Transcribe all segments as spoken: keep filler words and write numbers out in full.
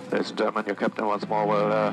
Ladies and gentlemen, your captain once more will uh...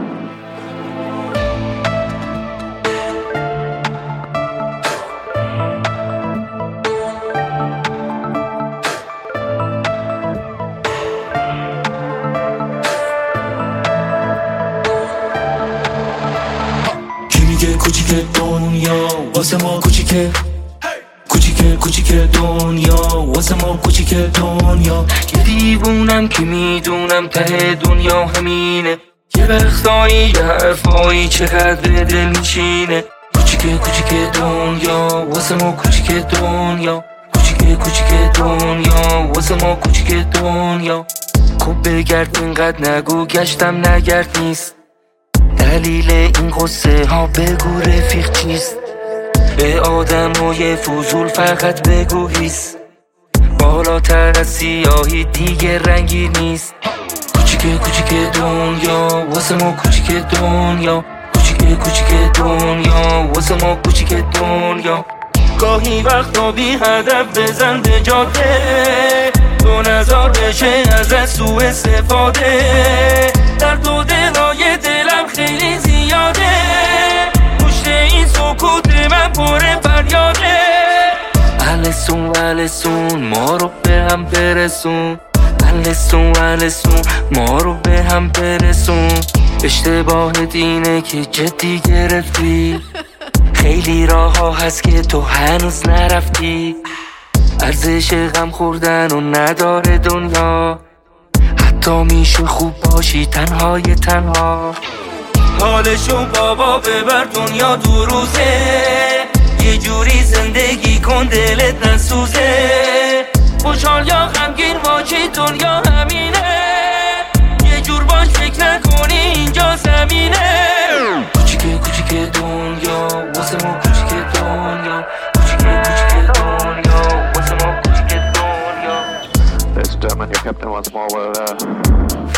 کوچیک دنیا واسه ما کوچیکه کوچیکه کوچیکه دنیا واسه ما کوچیکه دنیا یه دیوونم که میدونم ته دنیا همینه یه وقتایی یه حرفایی چقدر دل میشینه کوچیکه کوچیکه دنیا واسه ما کوچیکه دنیا کوچیکه کوچیکه دنیا واسه ما کوچیکه دنیا خب بگرد اینقدر نگو گشتم نگرد نیست دلیل این قصه ها بگو رفیق چیست به آدمای فضول فقط بگو هیست بالاتر از سیاهی دیگه رنگی نیست کوچیکه کوچیکه دنیا واسه ما کوچیکه دنیا کوچیکه کوچیکه دنیا واسه ما کوچیکه دنیا گاهی وقتا بی هدف بزن به جاده تو نظر بشه از سوء استفاده در دو دلای دلم خیلی زیاده پشت این سکوت من پر فریاده السون السون ما رو به هم برسون السون السون ما رو به هم برسون اشتباهت اینه که جدی گرفتی خیلی راه ها هست که تو هنوز نرفتی ارزش غم خوردن و نداره دنیا حتی میشه خوب باشی تنهای تنها حالشو بابا ببر دنیا دو روزه یه جوری زندگی کن دلت نسوزه خوشحال یا غمگین باشی دنیا همینه یه جور باش فکر نکنی اینجا زمینه کوچیکه کوچیکه دنیا واسه ما کوچیکه دنیا کوچیکه کوچیکه دنیا واسه ما کوچیکه دنیا Ladies and gentlemen, your captain once more will uh...